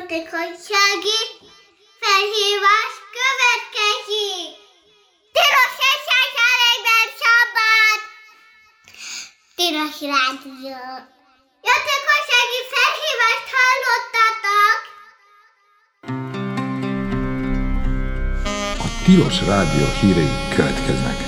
Hatékonysági felhívás következik! Tilos esetben szabad! Tilos rádió! Hatékonysági felhívást hallottatok! A Tilos Rádió hírei következnek.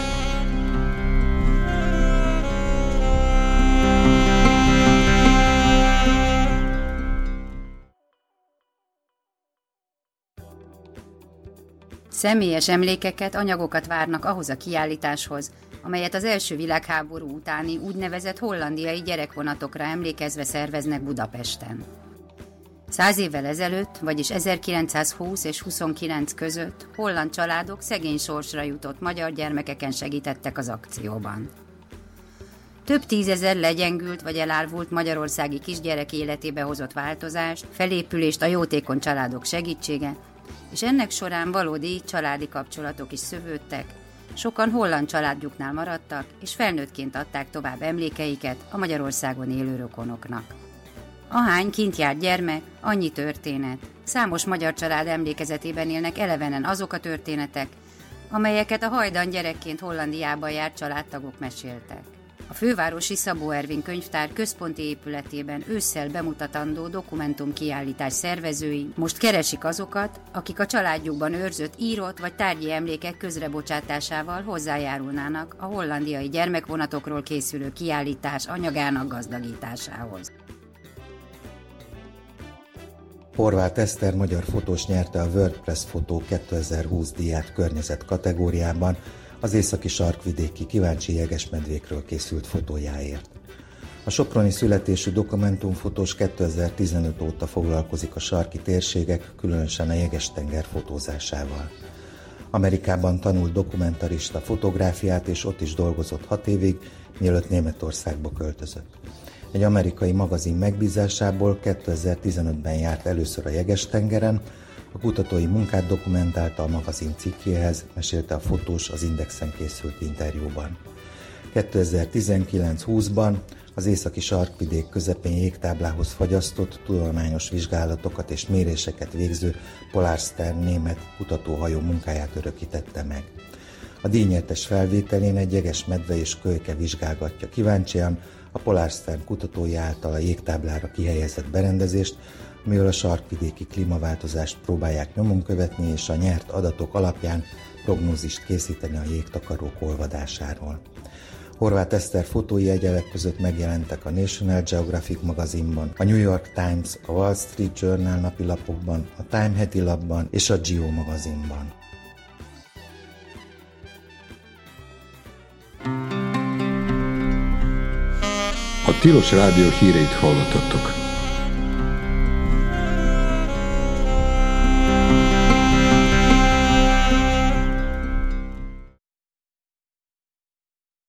Személyes emlékeket, anyagokat várnak ahhoz a kiállításhoz, amelyet az első világháború utáni úgynevezett hollandiai gyerekvonatokra emlékezve szerveznek Budapesten. 100 évvel ezelőtt, vagyis 1920 és 29 között holland családok szegény sorsra jutott magyar gyermekeken segítettek az akcióban. Több tízezer legyengült vagy elárvult magyarországi kisgyerek életébe hozott változást, felépülést a jótékony családok segítsége, és ennek során valódi családi kapcsolatok is szövődtek, sokan holland családjuknál maradtak, és felnőttként adták tovább emlékeiket a Magyarországon élő rokonoknak. Ahány kint járt gyermek, annyi történet. Számos magyar család emlékezetében élnek elevenen azok a történetek, amelyeket a hajdan gyerekként Hollandiában járt családtagok meséltek. A fővárosi Szabó Ervin könyvtár központi épületében ősszel bemutatandó dokumentumkiállítás szervezői most keresik azokat, akik a családjukban őrzött írott vagy tárgyi emlékek közrebocsátásával hozzájárulnának a hollandiai gyermekvonatokról készülő kiállítás anyagának gazdagításához. Horváth Eszter magyar fotós nyerte a WordPress Fotó 2020 díját környezet kategóriában, az északi sarkvidéki kíváncsi jegesmedvékről készült fotójáért. A soproni születésű dokumentumfotós 2015 óta foglalkozik a sarki térségek, különösen a Jeges-tenger fotózásával. Amerikában tanult dokumentarista fotográfiát, és ott is dolgozott 6 évig, mielőtt Németországba költözött. Egy amerikai magazin megbízásából 2015-ben járt először a Jeges-tengeren, a kutatói munkát dokumentálta a magazin cikkéhez, mesélte a fotós az Indexen készült interjúban. 2019-20-ban az északi sarkvidék közepén jégtáblához fagyasztott, tudományos vizsgálatokat és méréseket végző Polarstern német kutatóhajó munkáját örökítette meg. A díjnyertes felvételén egy jegesmedve és kölyke vizsgálgatja kíváncsian a Polarstern kutatói által a jégtáblára kihelyezett berendezést, amivel a sarkvidéki klímaváltozást próbálják nyomon követni, és a nyert adatok alapján prognózist készíteni a jégtakarók olvadásáról. Horváth Eszter fotói egyebek között megjelentek a National Geographic magazinban, a New York Times, a Wall Street Journal napilapokban, a Time heti lapban és a Geo magazinban. A Tilos Rádió híreit hallottatok.